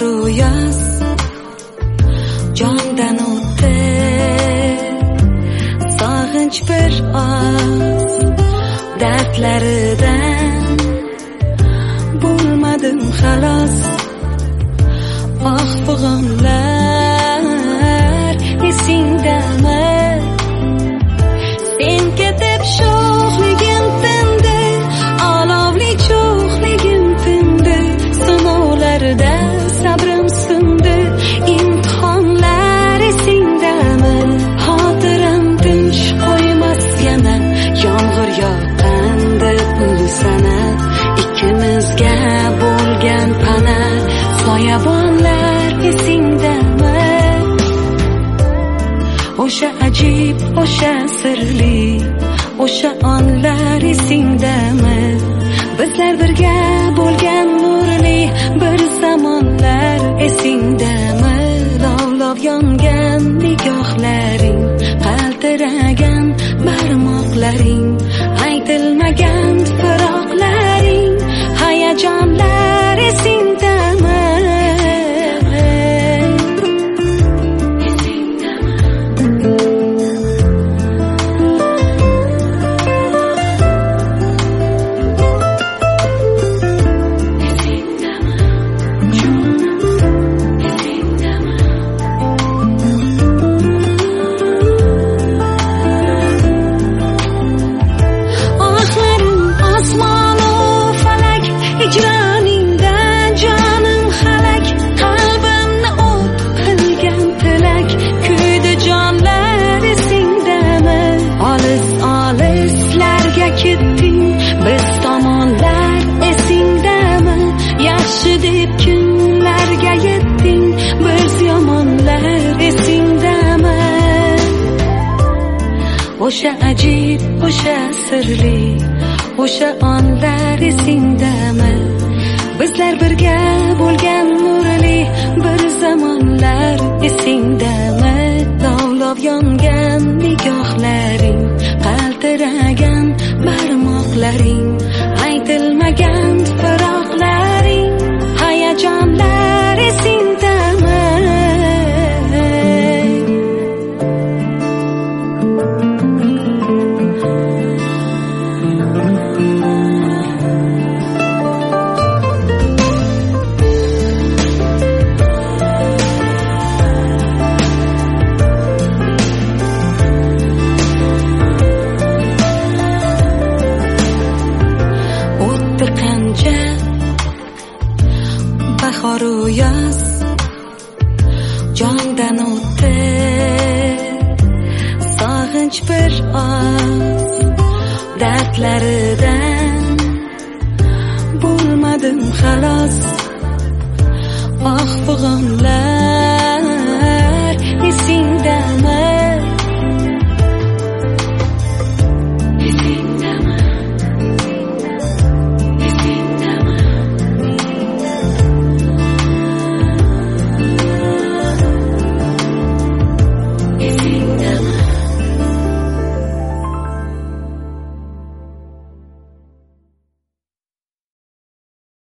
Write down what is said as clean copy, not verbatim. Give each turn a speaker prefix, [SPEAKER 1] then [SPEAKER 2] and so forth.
[SPEAKER 1] bahoru yoz jondan o'tdi sog'inch bir oz dardlaridan bo'lmadim xalos oh fig'onlar esingdami sen ketib sho'xligim tindi olovli cho'xligim tindi sinovlarda sabrim sindi imtihonlar esingdami xotiram tinch qo'ymas yana yomg'ir yoqqanda pul sana ikkimizga bo'lgan pana soyabonlar esingdami o'sha ajib o'sha sirli o'sha onlar esingdami bizlar birga bo'lgan nurli bir zamonlar esingdami lovlov yongan nigohlaring qaltiragan barmoqlaring aytilmagan firoqlaring hayajonlar esingdami biz tomonlar esingdami yaxshi deb kunlarga yetding biz yomonlar esingdami o'sha ajib o'sha sirli o'sha onlar esingdami bizlar birga bo'lgan nurli bir zamonlar esingdami lovlov yongan nigohlaring qaltiragan barmoqlaring aytilmagan firoqlaring hayajonlar esingdami bahoru yoz jondan o'tdi sog'inch bir oz dardlaridan bo'lmadim xalos oh fig'onlar